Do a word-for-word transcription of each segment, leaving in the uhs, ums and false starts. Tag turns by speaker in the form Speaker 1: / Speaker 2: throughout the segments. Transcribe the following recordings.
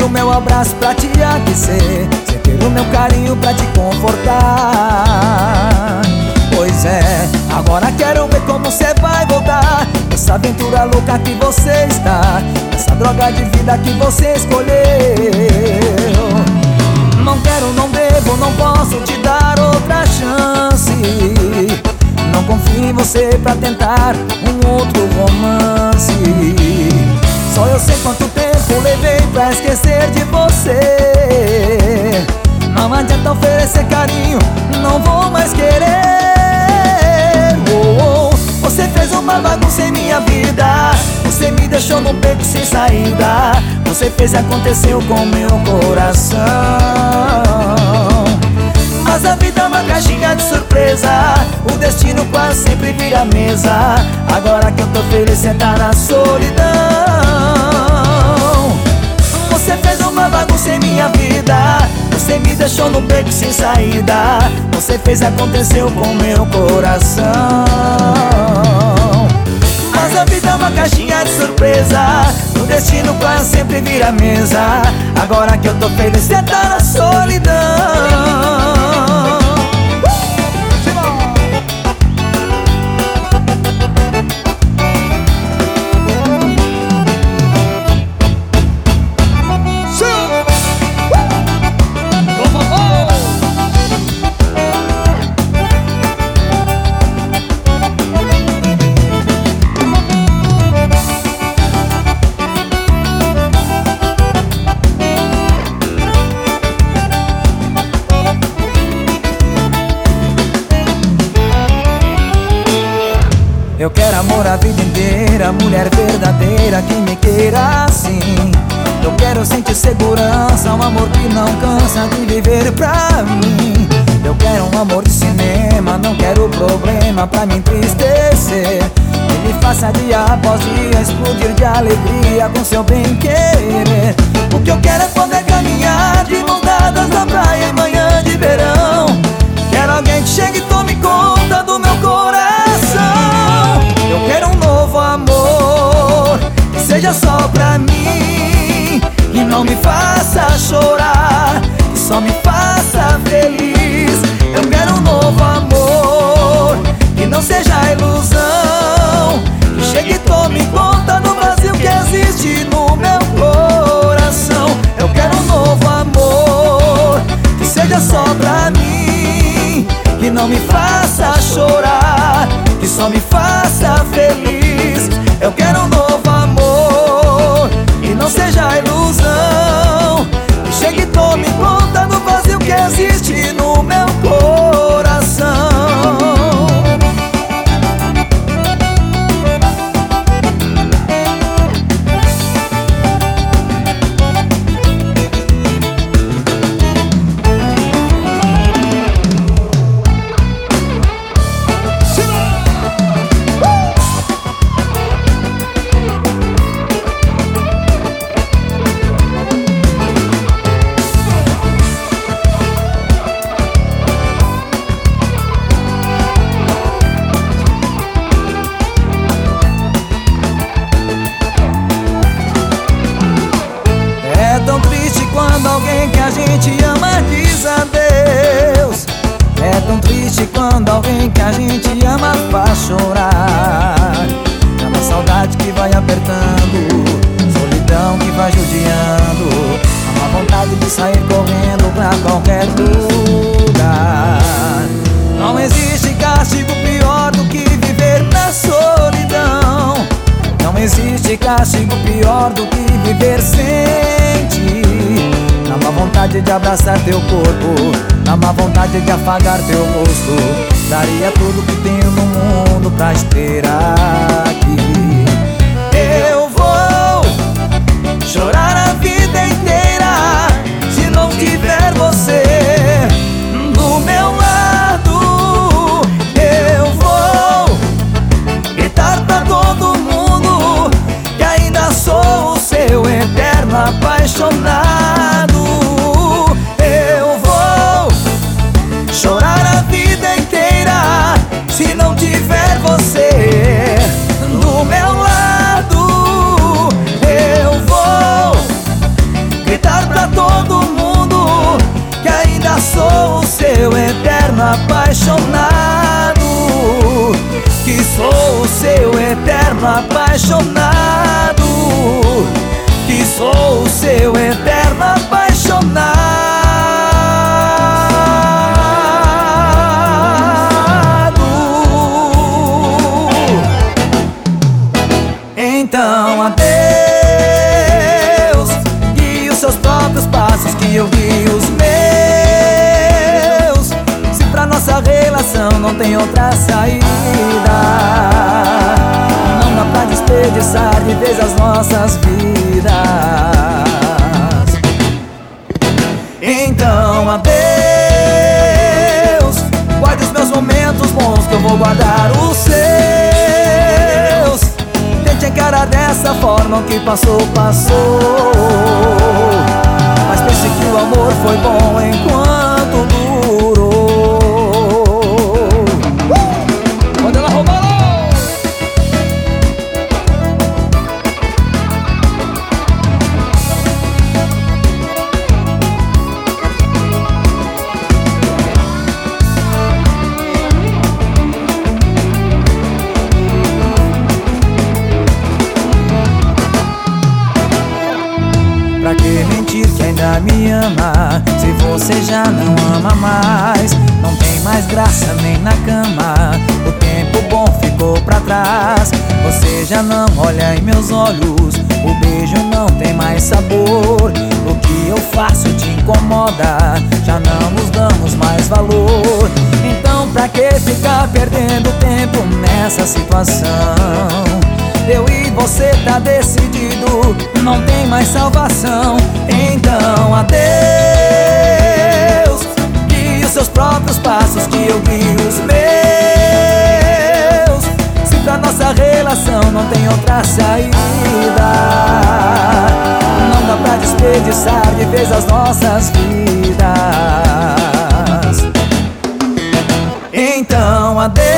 Speaker 1: o meu abraço pra te aquecer, sem ter o meu carinho pra te confortar. Pois é, agora quero ver como cê vai voltar nessa aventura louca que você está, nessa droga de vida que você escolheu. Não quero, não devo, não posso te dar outra chance. Não confio em você pra tentar um outro romance. Só eu sei quanto tempo levei pra esquecer de você. Não adianta oferecer carinho, não vou mais querer. Oh, oh, você fez uma bagunça em minha vida, você me deixou num beco sem saída, você fez e aconteceu com meu coração. Mas a vida é uma caixinha de surpresa, o destino quase sempre vira mesa. Agora que eu tô feliz, cê tá na solidão. Você fez uma bagunça em minha vida, você me deixou no beco sem saída, você fez e aconteceu com meu coração. Mas a vida é uma caixinha de surpresa, o destino quase sempre vira mesa. Agora que eu tô feliz, cê tá na solidão. Eu quero amor a vida inteira, mulher verdadeira que me queira assim. Eu quero sentir segurança, um amor que não cansa de viver pra mim. Eu quero um amor de cinema, não quero problema pra me entristecer. Que me faça dia após dia explodir de alegria com seu bem querer. O que eu quero é poder caminhar de mãos dadas na praia em manhã de verão. Quero alguém que chegue e tome conta do meu coração. Eu quero um novo amor, que seja só pra mim, que não me faça chorar, que só me faça feliz. Eu quero um novo amor, que não seja ilusão, que chegue e tome conta do vazio que existe no meu coração. Eu quero um novo amor, que seja só pra mim, que não me faça chorar, que só me faça feliz. Eu quero um novo amor, que não seja ilusão, que chegue e tome conta do vazio que existe no meu coração. Quando alguém que a gente ama diz adeus, é tão triste quando alguém que a gente ama faz chorar. É uma saudade que vai apertando, solidão que vai judiando, é uma vontade de sair correndo pra qualquer lugar. Não existe castigo pior do que viver na solidão. Não existe castigo pior do que viver sem ti. Dá uma vontade de abraçar teu corpo, dá uma vontade de afagar teu rosto. Daria tudo que tenho no mundo pra esperar aqui. Eu vou chorar a vida inteira se não tiver você do meu lado. Eu vou gritar pra todo mundo que ainda sou o seu eterno apaixonado. Eu vou chorar a vida inteira se não tiver você do apaixonado, que sou o seu eterno apaixonado, que sou o seu eterno apaixonado. Então adeus, guie os seus próprios passos, que eu guie os meus. Se pra nossa relação não tem outra saída, não dá pra desperdiçar de vez as nossas vidas. Então adeus, guarde os meus momentos bons, que eu vou guardar os seus. Tente encarar dessa forma, o que passou, passou. Mas pense que o amor foi bom enquanto durou. Quando ela roubou, pra que mentir que ainda me ama, se você já não ama mais? Não tem mais graça nem na cama, o tempo bom ficou pra trás. Você já não olha em meus olhos, o beijo não tem mais sabor. O que eu faço te incomoda, já não nos damos mais valor. Então pra que ficar perdendo tempo nessa situação? Eu e você tá decidido, não tem mais salvação. Então adeus, guie os seus próprios passos, que eu guie os meus. Se pra nossa relação não tem outra saída, não dá pra desperdiçar de vez as nossas vidas. Então adeus,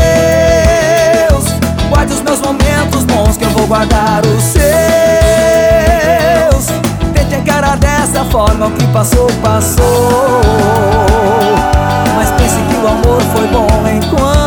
Speaker 1: guarde os meus momentos bons, que eu vou guardar os seus. Tente encarar dessa forma, o que passou, passou. Mas pense que o amor foi bom enquanto